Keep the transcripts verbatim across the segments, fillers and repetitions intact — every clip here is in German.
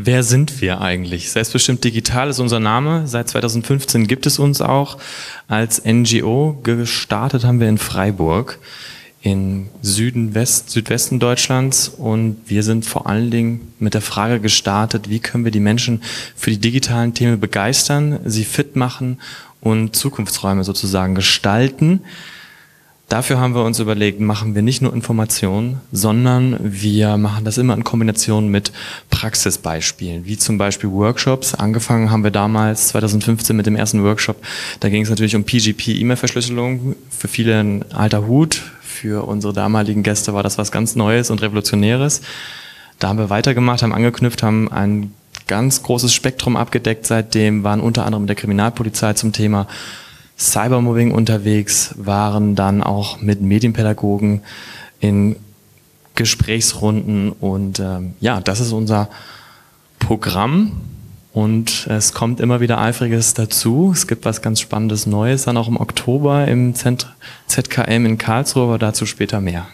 Wer sind wir eigentlich? Selbstbestimmt Digital ist unser Name. Seit zweitausendfünfzehn gibt es uns auch als N G O. Gestartet haben wir in Freiburg, im Süden, West, Südwesten Deutschlands. Und wir sind vor allen Dingen mit der Frage gestartet, wie können wir die Menschen für die digitalen Themen begeistern, sie fit machen und Zukunftsräume sozusagen gestalten. Dafür haben wir uns überlegt, machen wir nicht nur Informationen, sondern wir machen das immer in Kombination mit Praxisbeispielen, wie zum Beispiel Workshops. Angefangen haben wir damals zweitausendfünfzehn mit dem ersten Workshop. Da ging es natürlich um P G P-E-Mail-Verschlüsselung. Für viele ein alter Hut. Für unsere damaligen Gäste war das was ganz Neues und Revolutionäres. Da haben wir weitergemacht, haben angeknüpft, haben ein ganz großes Spektrum abgedeckt. Seitdem waren unter anderem mit der Kriminalpolizei zum Thema Cybermobbing unterwegs, waren dann auch mit Medienpädagogen in Gesprächsrunden und ähm, ja, das ist unser Programm und es kommt immer wieder Eifriges dazu. Es gibt was ganz Spannendes Neues, dann auch im Oktober im Z K M in Karlsruhe, aber dazu später mehr.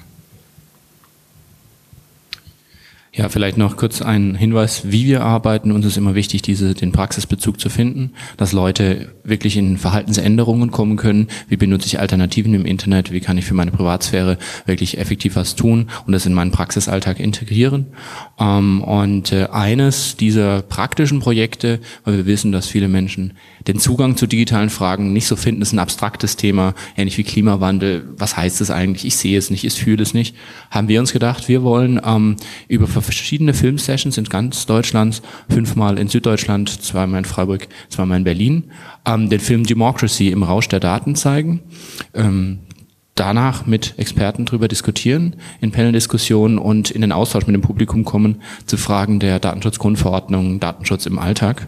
Ja, vielleicht noch kurz ein Hinweis, wie wir arbeiten. Uns ist immer wichtig, diese, den Praxisbezug zu finden, dass Leute wirklich in Verhaltensänderungen kommen können. Wie benutze ich Alternativen im Internet? Wie kann ich für meine Privatsphäre wirklich effektiv was tun und das in meinen Praxisalltag integrieren? Und eines dieser praktischen Projekte, weil wir wissen, dass viele Menschen den Zugang zu digitalen Fragen nicht so finden, ist ein abstraktes Thema, ähnlich wie Klimawandel. Was heißt das eigentlich? Ich sehe es nicht, ich fühle es nicht. Haben wir uns gedacht, wir wollen ähm, über verschiedene Filmsessions in ganz Deutschland, fünfmal in Süddeutschland, zweimal in Freiburg, zweimal in Berlin, ähm, den Film Democracy im Rausch der Daten zeigen. Ähm, danach mit Experten drüber diskutieren, in Paneldiskussionen und in den Austausch mit dem Publikum kommen zu Fragen der Datenschutzgrundverordnung, Datenschutz im Alltag.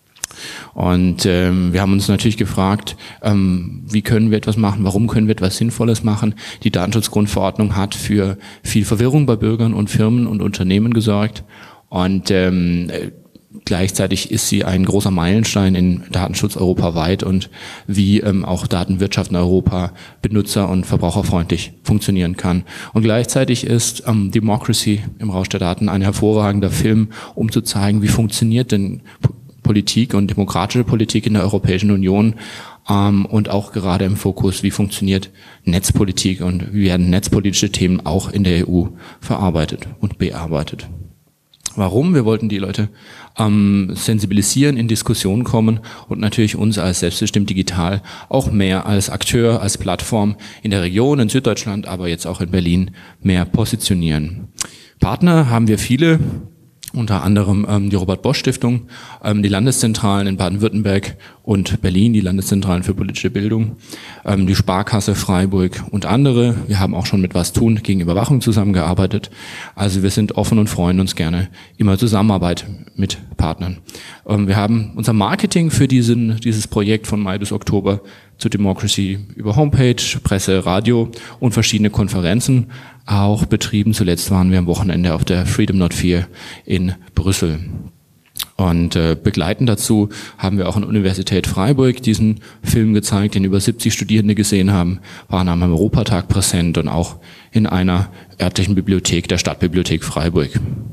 Und ähm, wir haben uns natürlich gefragt, ähm, wie können wir etwas machen, warum können wir etwas Sinnvolles machen. Die Datenschutzgrundverordnung hat für viel Verwirrung bei Bürgern und Firmen und Unternehmen gesorgt und ähm, gleichzeitig ist sie ein großer Meilenstein in Datenschutz europaweit und wie ähm, auch Datenwirtschaft in Europa benutzer- und verbraucherfreundlich funktionieren kann. Und gleichzeitig ist ähm, Democracy im Rausch der Daten ein hervorragender Film, um zu zeigen, wie funktioniert denn Politik und demokratische Politik in der Europäischen Union ähm, und auch gerade im Fokus, wie funktioniert Netzpolitik und wie werden netzpolitische Themen auch in der E U verarbeitet und bearbeitet. Warum? Wir wollten die Leute ähm, sensibilisieren, in Diskussionen kommen und natürlich uns als Selbstbestimmt Digital auch mehr als Akteur, als Plattform in der Region, in Süddeutschland, aber jetzt auch in Berlin mehr positionieren. Partner haben wir viele. Unter anderem ähm, die Robert-Bosch-Stiftung, ähm, die Landeszentralen in Baden-Württemberg und Berlin, die Landeszentralen für politische Bildung, ähm, die Sparkasse Freiburg und andere. Wir haben auch schon mit Was tun gegen Überwachung zusammengearbeitet. Also wir sind offen und freuen uns gerne immer Zusammenarbeit mit Partnern. Ähm, wir haben unser Marketing für diesen, dieses Projekt von Mai bis Oktober zu Democracy über Homepage, Presse, Radio und verschiedene Konferenzen auch betrieben. Zuletzt waren wir am Wochenende auf der Freedom Not Fear in Brüssel. Und äh, begleitend dazu haben wir auch an der Universität Freiburg diesen Film gezeigt, den über siebzig Studierende gesehen haben, waren am Europatag präsent und auch in einer örtlichen Bibliothek, der Stadtbibliothek Freiburg.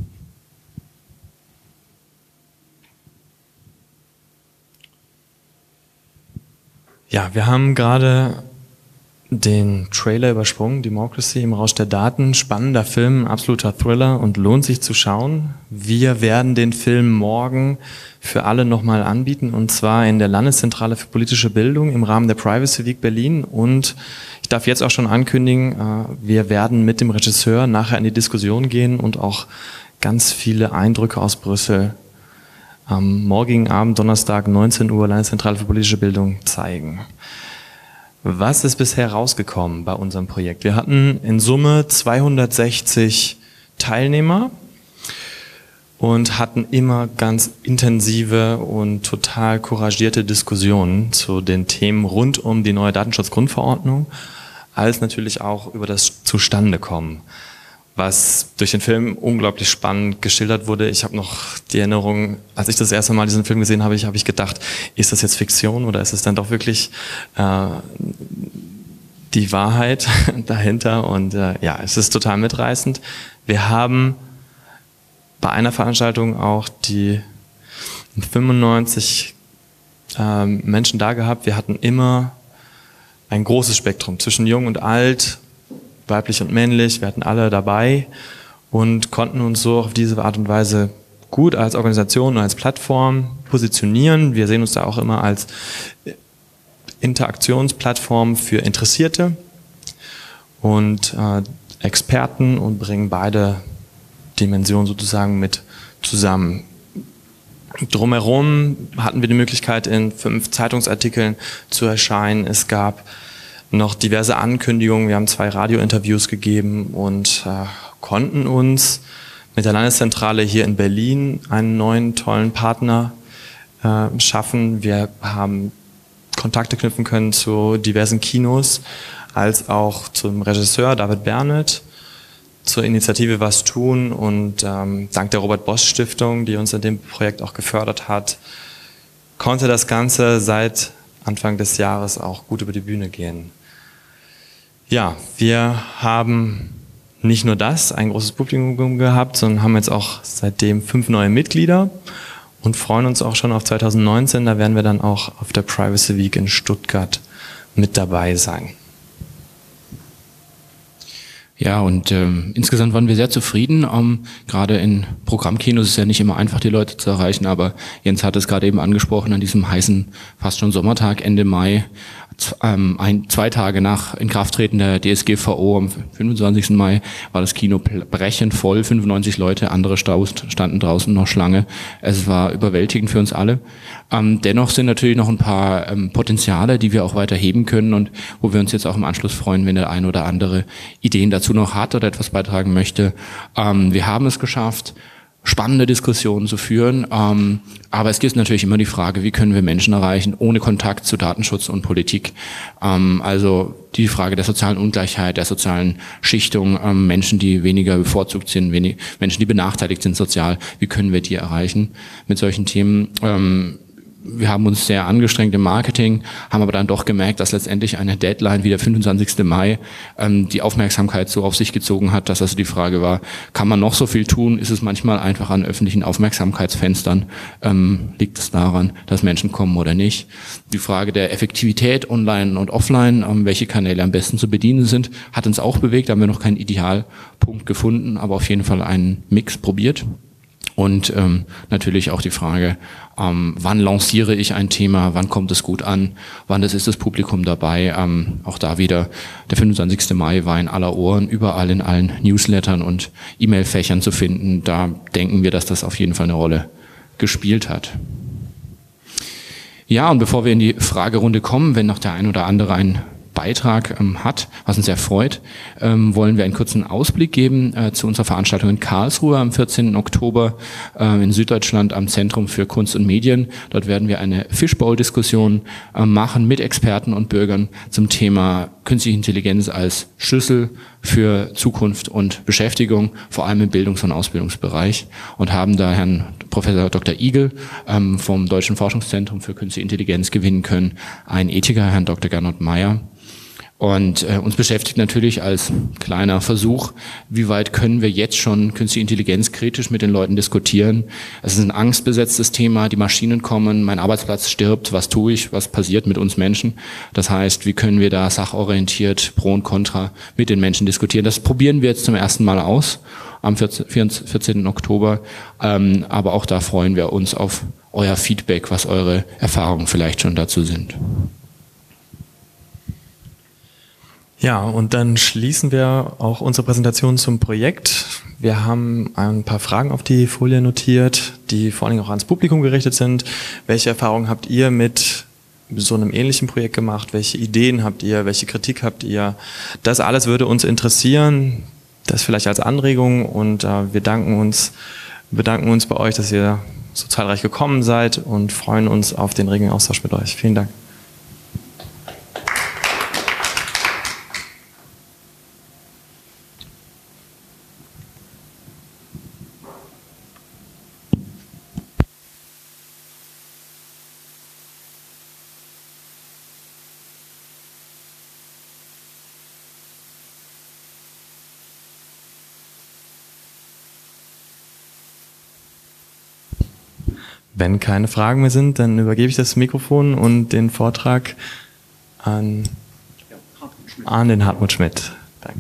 Ja, wir haben gerade den Trailer übersprungen, Democracy im Rausch der Daten. Spannender Film, absoluter Thriller und lohnt sich zu schauen. Wir werden den Film morgen für alle nochmal anbieten und zwar in der Landeszentrale für politische Bildung im Rahmen der Privacy Week Berlin und ich darf jetzt auch schon ankündigen, wir werden mit dem Regisseur nachher in die Diskussion gehen und auch ganz viele Eindrücke aus Brüssel am morgigen Abend, Donnerstag, neunzehn Uhr, Landeszentrale für politische Bildung zeigen. Was ist bisher rausgekommen bei unserem Projekt? Wir hatten in Summe zweihundertsechzig Teilnehmer und hatten immer ganz intensive und total couragierte Diskussionen zu den Themen rund um die neue Datenschutzgrundverordnung, als natürlich auch über das Zustandekommen, was durch den Film unglaublich spannend geschildert wurde. Ich habe noch die Erinnerung, als ich das erste Mal diesen Film gesehen habe, ich, habe ich gedacht, ist das jetzt Fiktion oder ist es dann doch wirklich äh, die Wahrheit dahinter? Und äh, ja, es ist total mitreißend. Wir haben bei einer Veranstaltung auch die fünfundneunzig ähm, Menschen da gehabt. Wir hatten immer ein großes Spektrum zwischen jung und alt, weiblich und männlich. Wir hatten alle dabei und konnten uns so auf diese Art und Weise gut als Organisation und als Plattform positionieren. Wir sehen uns da auch immer als Interaktionsplattform für Interessierte und äh, Experten und bringen beide Dimensionen sozusagen mit zusammen. Drumherum hatten wir die Möglichkeit, in fünf Zeitungsartikeln zu erscheinen. Es gab noch diverse Ankündigungen. Wir haben zwei Radiointerviews gegeben und äh, konnten uns mit der Landeszentrale hier in Berlin einen neuen, tollen Partner äh, schaffen. Wir haben Kontakte knüpfen können zu diversen Kinos, als auch zum Regisseur David Bernett, zur Initiative Was tun und ähm, dank der Robert-Bosch-Stiftung, die uns in dem Projekt auch gefördert hat, konnte das Ganze seit Anfang des Jahres auch gut über die Bühne gehen. Ja, wir haben nicht nur das, ein großes Publikum gehabt, sondern haben jetzt auch seitdem fünf neue Mitglieder und freuen uns auch schon auf zwanzig neunzehn. Da werden wir dann auch auf der Privacy Week in Stuttgart mit dabei sein. Ja, und ähm, insgesamt waren wir sehr zufrieden. Ähm, gerade in Programmkinos ist es ja nicht immer einfach, die Leute zu erreichen, aber Jens hat es gerade eben angesprochen, an diesem heißen, fast schon Sommertag, Ende Mai, ähm, ein, zwei Tage nach Inkrafttreten der D S G V O am fünfundzwanzigsten Mai war das Kino brechend voll, fünfundneunzig Leute, andere standen draußen noch Schlange. Es war überwältigend für uns alle. Ähm, dennoch sind natürlich noch ein paar ähm, Potenziale, die wir auch weiter heben können und wo wir uns jetzt auch im Anschluss freuen, wenn der ein oder andere Ideen dazu noch hat oder etwas beitragen möchte. Ähm, wir haben es geschafft, spannende Diskussionen zu führen, ähm, aber es gibt natürlich immer die Frage, wie können wir Menschen erreichen, ohne Kontakt zu Datenschutz und Politik. Ähm, also die Frage der sozialen Ungleichheit, der sozialen Schichtung, ähm, Menschen, die weniger bevorzugt sind, wenig, Menschen, die benachteiligt sind sozial, wie können wir die erreichen mit solchen Themen? Ähm, Wir haben uns sehr angestrengt im Marketing, haben aber dann doch gemerkt, dass letztendlich eine Deadline wie der fünfundzwanzigste Mai ähm, die Aufmerksamkeit so auf sich gezogen hat, dass also die Frage war, kann man noch so viel tun? Ist es manchmal einfach an öffentlichen Aufmerksamkeitsfenstern? Ähm, liegt es daran, dass Menschen kommen oder nicht? Die Frage der Effektivität online und offline, ähm, welche Kanäle am besten zu bedienen sind, hat uns auch bewegt. Da haben wir noch keinen Idealpunkt gefunden, aber auf jeden Fall einen Mix probiert. Und ähm, natürlich auch die Frage, ähm, wann lanciere ich ein Thema, wann kommt es gut an, wann das ist das Publikum dabei. Ähm, auch da wieder, der fünfundzwanzigste Mai war in aller Ohren, überall in allen Newslettern und E-Mail-Fächern zu finden. Da denken wir, dass das auf jeden Fall eine Rolle gespielt hat. Ja, und bevor wir in die Fragerunde kommen, wenn noch der ein oder andere einen Beitrag ähm, hat, was uns sehr freut, ähm, wollen wir einen kurzen Ausblick geben äh, zu unserer Veranstaltung in Karlsruhe am vierzehnten Oktober äh, in Süddeutschland am Zentrum für Kunst und Medien. Dort werden wir eine Fishbowl-Diskussion äh, machen mit Experten und Bürgern zum Thema künstliche Intelligenz als Schlüssel für Zukunft und Beschäftigung, vor allem im Bildungs- und Ausbildungsbereich, und haben da Herrn Professor Doktor Igel ähm, vom Deutschen Forschungszentrum für Künstliche Intelligenz gewinnen können, einen Ethiker, Herrn Doktor Gernot Meyer. Und äh, uns beschäftigt natürlich als kleiner Versuch, wie weit können wir jetzt schon künstliche Intelligenz kritisch mit den Leuten diskutieren. Es ist ein angstbesetztes Thema, die Maschinen kommen, mein Arbeitsplatz stirbt, was tue ich, was passiert mit uns Menschen? Das heißt, wie können wir da sachorientiert Pro und Contra mit den Menschen diskutieren? Das probieren wir jetzt zum ersten Mal aus am vierzehnten Oktober, ähm, aber auch da freuen wir uns auf euer Feedback, was eure Erfahrungen vielleicht schon dazu sind. Ja, und dann schließen wir auch unsere Präsentation zum Projekt. Wir haben ein paar Fragen auf die Folie notiert, die vor allen Dingen auch ans Publikum gerichtet sind. Welche Erfahrungen habt ihr mit so einem ähnlichen Projekt gemacht? Welche Ideen habt ihr? Welche Kritik habt ihr? Das alles würde uns interessieren. Das vielleicht als Anregung, und äh, wir danken uns, bedanken uns bei euch, dass ihr so zahlreich gekommen seid und freuen uns auf den regen Austausch mit euch. Vielen Dank. Wenn keine Fragen mehr sind, dann übergebe ich das Mikrofon und den Vortrag an, an den Hartmut Schmidt. Danke.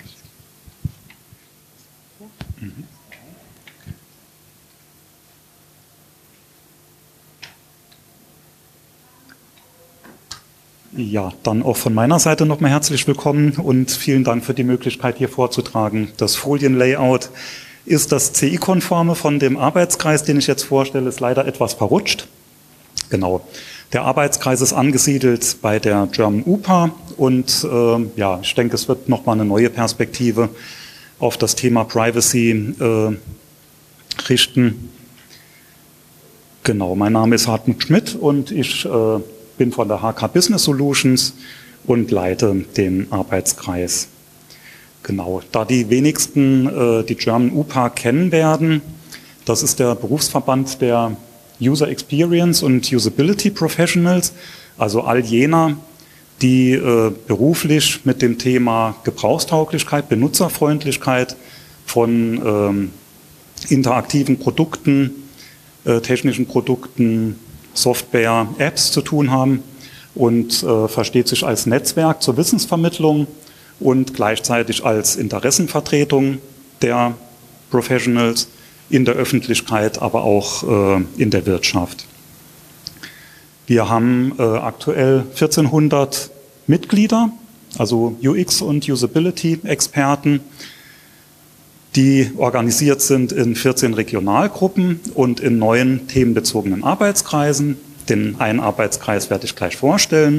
Ja, dann auch von meiner Seite nochmal herzlich willkommen und vielen Dank für die Möglichkeit, hier vorzutragen. Das Folienlayout ist das C I-konforme von dem Arbeitskreis, den ich jetzt vorstelle, ist leider etwas verrutscht. Genau. Der Arbeitskreis ist angesiedelt bei der German U P A und äh, ja, ich denke, es wird nochmal eine neue Perspektive auf das Thema Privacy äh, richten. Genau, mein Name ist Hartmut Schmidt und ich äh, bin von der H K Business Solutions und leite den Arbeitskreis. Genau, da die wenigsten äh, die German U P A kennen werden, das ist der Berufsverband der User Experience und Usability Professionals, also all jener, die äh, beruflich mit dem Thema Gebrauchstauglichkeit, Benutzerfreundlichkeit von ähm, interaktiven Produkten, äh, technischen Produkten, Software, Apps zu tun haben und äh, versteht sich als Netzwerk zur Wissensvermittlung und gleichzeitig als Interessenvertretung der Professionals in der Öffentlichkeit, aber auch äh, in der Wirtschaft. Wir haben äh, aktuell vierzehnhundert Mitglieder, also U X- und Usability-Experten, die organisiert sind in vierzehn Regionalgruppen und in neun themenbezogenen Arbeitskreisen. Den einen Arbeitskreis werde ich gleich vorstellen.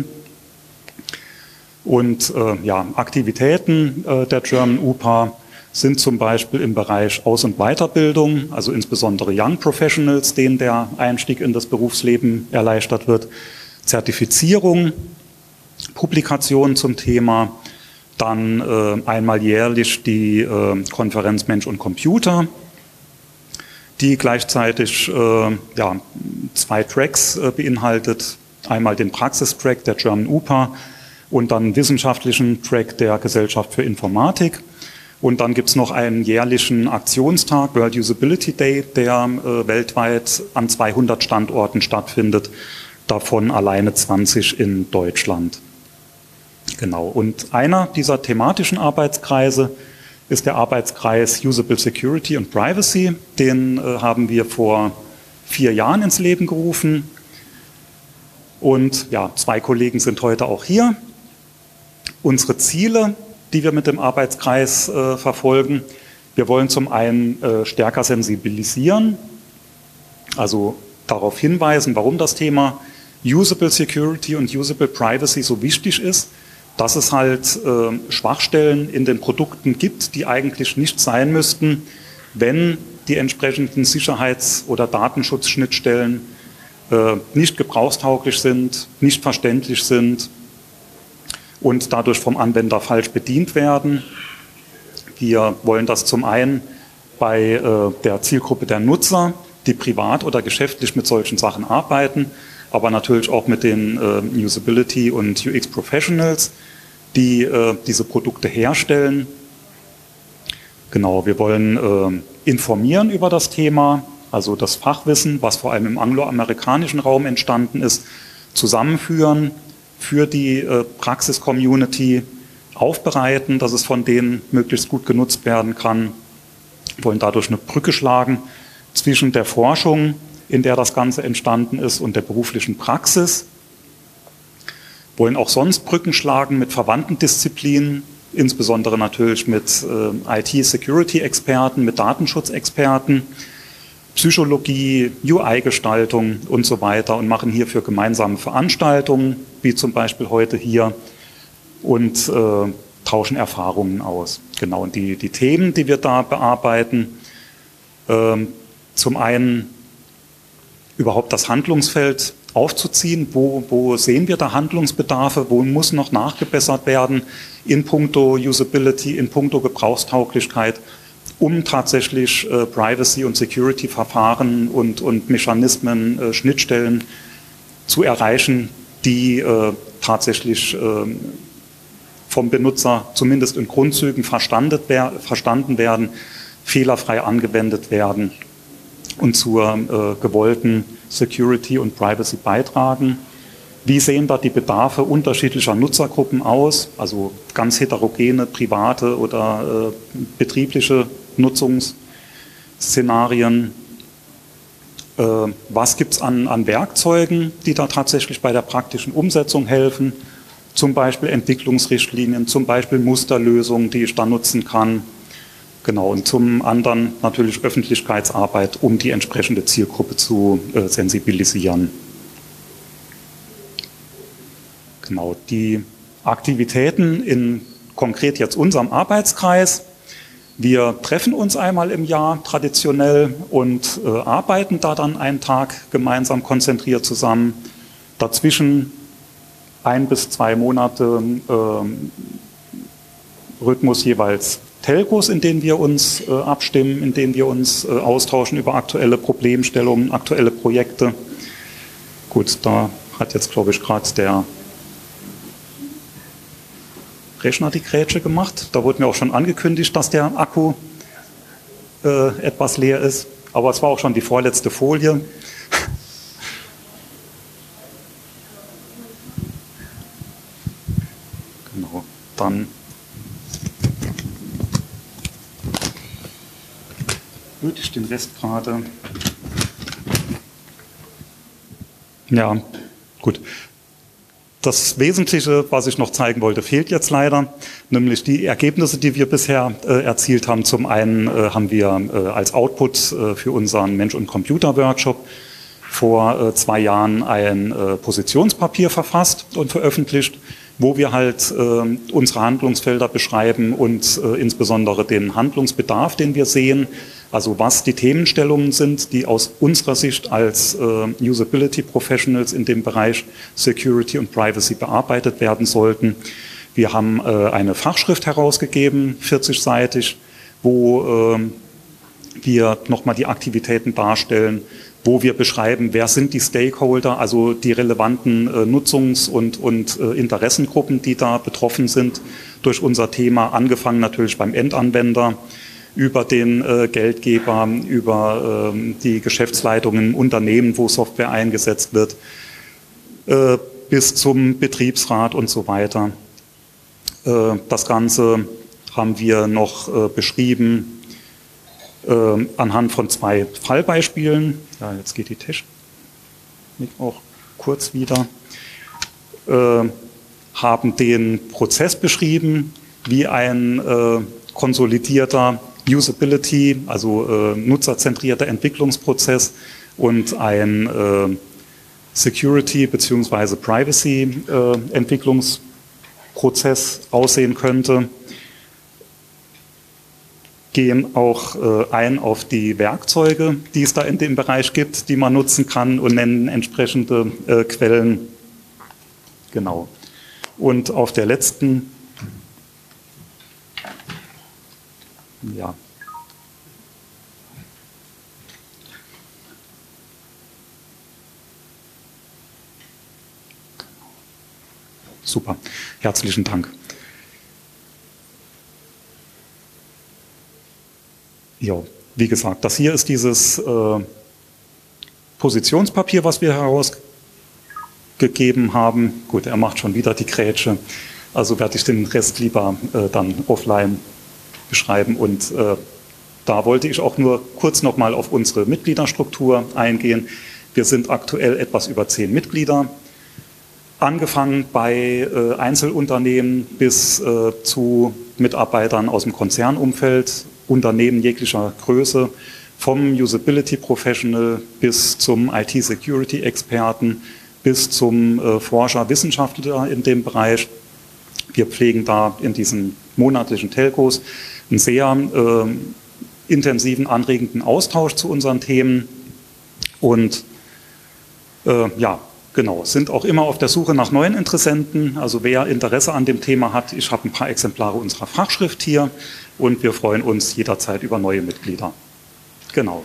Und äh, ja, Aktivitäten äh, der German U P A sind zum Beispiel im Bereich Aus- und Weiterbildung, also insbesondere Young Professionals, denen der Einstieg in das Berufsleben erleichtert wird, Zertifizierung, Publikationen zum Thema, dann äh, einmal jährlich die äh, Konferenz Mensch und Computer, die gleichzeitig äh, ja, zwei Tracks äh, beinhaltet. Einmal den Praxistrack der German U P A und dann einen wissenschaftlichen Track der Gesellschaft für Informatik. Und dann gibt es noch einen jährlichen Aktionstag, World Usability Day, der äh, weltweit an zweihundert Standorten stattfindet, davon alleine zwanzig in Deutschland. Genau. Und einer dieser thematischen Arbeitskreise ist der Arbeitskreis Usable Security und Privacy. Den äh, haben wir vor vier Jahren ins Leben gerufen. Und ja, zwei Kollegen sind heute auch hier. Unsere Ziele, die wir mit dem Arbeitskreis äh, verfolgen: Wir wollen zum einen äh, stärker sensibilisieren, also darauf hinweisen, warum das Thema Usable Security und Usable Privacy so wichtig ist, dass es halt äh, Schwachstellen in den Produkten gibt, die eigentlich nicht sein müssten, wenn die entsprechenden Sicherheits- oder Datenschutzschnittstellen äh, nicht gebrauchstauglich sind, nicht verständlich sind und dadurch vom Anwender falsch bedient werden. Wir wollen das zum einen bei äh, der Zielgruppe der Nutzer, die privat oder geschäftlich mit solchen Sachen arbeiten, aber natürlich auch mit den äh, Usability und U X Professionals, die äh, diese Produkte herstellen. Genau, wir wollen äh, informieren über das Thema, also das Fachwissen, was vor allem im angloamerikanischen Raum entstanden ist, zusammenführen, für die äh, Praxis-Community aufbereiten, dass es von denen möglichst gut genutzt werden kann. Wir wollen dadurch eine Brücke schlagen zwischen der Forschung, in der das Ganze entstanden ist, und der beruflichen Praxis. Wir wollen auch sonst Brücken schlagen mit verwandten Disziplinen, insbesondere natürlich mit äh, I T-Security-Experten, mit Datenschutzexperten, Psychologie, U I-Gestaltung und so weiter, und machen hierfür gemeinsame Veranstaltungen, wie zum Beispiel heute hier, und äh, tauschen Erfahrungen aus. Genau, und die, die Themen, die wir da bearbeiten, äh, zum einen überhaupt das Handlungsfeld aufzuziehen, wo, wo sehen wir da Handlungsbedarfe, wo muss noch nachgebessert werden in puncto Usability, in puncto Gebrauchstauglichkeit, um tatsächlich äh, Privacy- und Security-Verfahren und, und Mechanismen, äh, Schnittstellen zu erreichen, die äh, tatsächlich äh, vom Benutzer zumindest in Grundzügen verstanden, wer verstanden werden, fehlerfrei angewendet werden und zur äh, gewollten Security und Privacy beitragen. Wie sehen da die Bedarfe unterschiedlicher Nutzergruppen aus, also ganz heterogene private oder äh, betriebliche Nutzungsszenarien? Äh, was gibt es an, an Werkzeugen, die da tatsächlich bei der praktischen Umsetzung helfen? Zum Beispiel Entwicklungsrichtlinien, zum Beispiel Musterlösungen, die ich da nutzen kann. Genau, und zum anderen natürlich Öffentlichkeitsarbeit, um die entsprechende Zielgruppe zu äh, sensibilisieren. Genau, die Aktivitäten in konkret jetzt unserem Arbeitskreis. Wir treffen uns einmal im Jahr traditionell und äh, arbeiten da dann einen Tag gemeinsam konzentriert zusammen. Dazwischen ein bis zwei Monate äh, Rhythmus jeweils Telcos, in denen wir uns äh, abstimmen, in denen wir uns äh, austauschen über aktuelle Problemstellungen, aktuelle Projekte. Gut, da hat jetzt, glaube ich, gerade der Rechner die Grätsche gemacht. Da wurde mir auch schon angekündigt, dass der Akku äh, etwas leer ist. Aber es war auch schon die vorletzte Folie. Genau, dann würde ich den Rest gerade. Ja, gut. Das Wesentliche, was ich noch zeigen wollte, fehlt jetzt leider, nämlich die Ergebnisse, die wir bisher äh, erzielt haben. Zum einen äh, haben wir äh, als Output äh, für unseren Mensch- und Computer-Workshop vor äh, zwei Jahren ein äh, Positionspapier verfasst und veröffentlicht, wo wir halt äh, unsere Handlungsfelder beschreiben und äh, insbesondere den Handlungsbedarf, den wir sehen, also was die Themenstellungen sind, die aus unserer Sicht als äh, Usability Professionals in dem Bereich Security und Privacy bearbeitet werden sollten. Wir haben äh, eine Fachschrift herausgegeben, vierzigseitig, wo äh, wir nochmal die Aktivitäten darstellen, wo wir beschreiben, wer sind die Stakeholder, also die relevanten äh, Nutzungs- und, und äh, Interessengruppen, die da betroffen sind durch unser Thema, angefangen natürlich beim Endanwender, über den äh, Geldgeber, über äh, die Geschäftsleitungen im Unternehmen, wo Software eingesetzt wird, äh, bis zum Betriebsrat und so weiter. Äh, das Ganze haben wir noch äh, beschrieben äh, anhand von zwei Fallbeispielen. Ja, jetzt geht die Technik auch kurz wieder. Äh, haben den Prozess beschrieben, wie ein äh, konsolidierter Usability, also äh, nutzerzentrierter Entwicklungsprozess und ein äh, Security- bzw. Privacy-Entwicklungsprozess äh, aussehen könnte. Gehen auch äh, ein auf die Werkzeuge, die es da in dem Bereich gibt, die man nutzen kann und nennen entsprechende äh, Quellen. Genau. Und auf der letzten Ja. Super. Herzlichen Dank. Ja, wie gesagt, das hier ist dieses äh, Positionspapier, was wir herausgegeben haben. Gut, er macht schon wieder die Grätsche. Also werde ich den Rest lieber äh, dann offline beschreiben und äh, da wollte ich auch nur kurz nochmal auf unsere Mitgliederstruktur eingehen. Wir sind aktuell etwas über zehn Mitglieder, angefangen bei äh, Einzelunternehmen bis äh, zu Mitarbeitern aus dem Konzernumfeld, Unternehmen jeglicher Größe, vom Usability Professional bis zum I T-Security-Experten bis zum äh, Forscher, Wissenschaftler in dem Bereich. Wir pflegen da in diesen monatlichen Telcos einen sehr äh, intensiven, anregenden Austausch zu unseren Themen und äh, ja, genau, sind auch immer auf der Suche nach neuen Interessenten. Also wer Interesse an dem Thema hat, ich habe ein paar Exemplare unserer Fachschrift hier und wir freuen uns jederzeit über neue Mitglieder. Genau.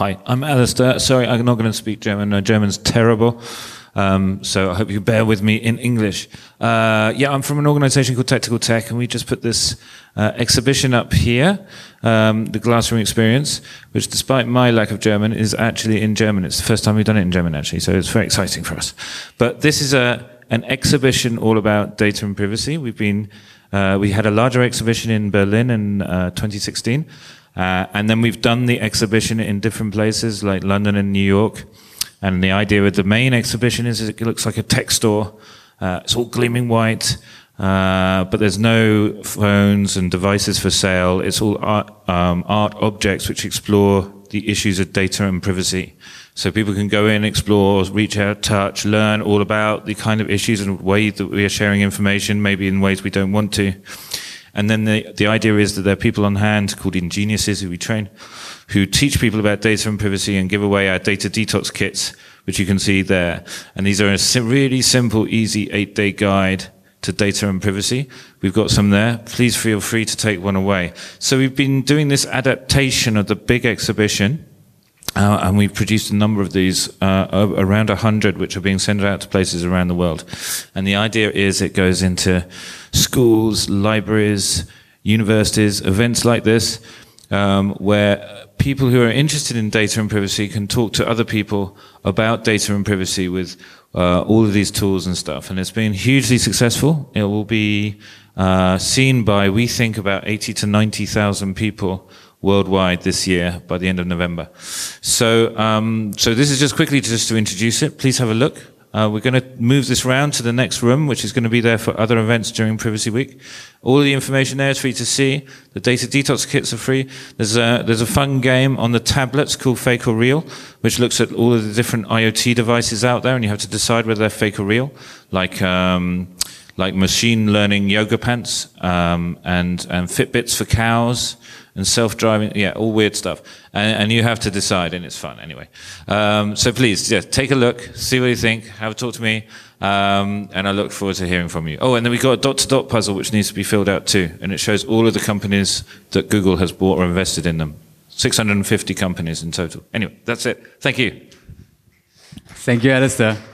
Hi, I'm Alistair. Sorry, I'm not going to speak German. No, German's terrible. Um, so I hope you bear with me in English. Uh, yeah, I'm from an organization called Technical Tech, and we just put this uh, exhibition up here, um, the Glassroom Experience, which despite my lack of German is actually in German. It's the first time we've done it in German, actually, so it's very exciting for us. But this is a an exhibition all about data and privacy. We've been, uh, we had a larger exhibition in Berlin in uh, twenty sixteen, uh, and then we've done the exhibition in different places like London and New York. And the idea with the main exhibition is it looks like a tech store. Uh, it's all gleaming white, uh, but there's no phones and devices for sale. It's all art, um, art objects which explore the issues of data and privacy. So people can go in, explore, reach out, touch, learn all about the kind of issues and ways that we are sharing information, maybe in ways we don't want to. And then the, the idea is that there are people on hand called Ingeniuses who we train, who teach people about data and privacy and give away our data detox kits, which you can see there. And these are a really simple, easy eight-day guide to data and privacy. We've got some there. Please feel free to take one away. So we've been doing this adaptation of the big exhibition, uh, and we've produced a number of these, uh, around a hundred, which are being sent out to places around the world. And the idea is it goes into schools, libraries, universities, events like this, um, where people who are interested in data and privacy can talk to other people about data and privacy with uh, all of these tools and stuff. And it's been hugely successful. It will be uh, seen by, we think, about eighty to ninety thousand people worldwide this year by the end of November. So, um, so this is just quickly just to introduce it. Please have a look. Uh, we're going to move this round to the next room, which is going to be there for other events during Privacy Week. All the information there is free to see. The data detox kits are free. There's a, there's a fun game on the tablets called Fake or Real, which looks at all of the different IoT devices out there, and you have to decide whether they're fake or real, like um, like machine learning yoga pants, um, and and Fitbits for cows, and self-driving, yeah, all weird stuff. And, and you have to decide, and it's fun anyway. Um, so please, yeah, take a look, see what you think, have a talk to me, um, and I look forward to hearing from you. Oh, and then we've got a dot-to-dot puzzle which needs to be filled out too, and it shows all of the companies that Google has bought or invested in them. six hundred fifty companies in total. Anyway, that's it. Thank you. Thank you, Alistair.